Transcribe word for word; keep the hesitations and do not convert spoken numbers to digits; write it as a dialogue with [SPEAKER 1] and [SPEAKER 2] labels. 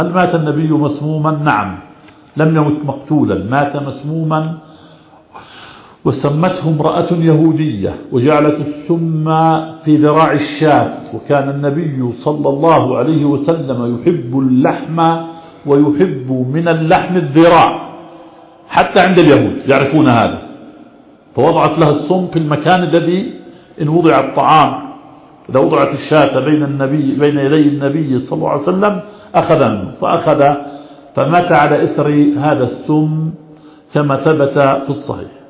[SPEAKER 1] هل مات النبي مسموما؟ نعم، لم يمت مقتولا، مات مسموما. وسمته امرأة يهودية وجعلت السم في ذراع الشاة، وكان النبي صلى الله عليه وسلم يحب اللحم ويحب من اللحم الذراع، حتى عند اليهود يعرفون هذا، فوضعت له السم في المكان الذي إن وضع الطعام، إذا وضعت الشاة بين النبي بين يدي النبي صلى الله عليه وسلم أخذ منه، فأخذ فمات على إثر هذا السم كما ثبت في الصحيح.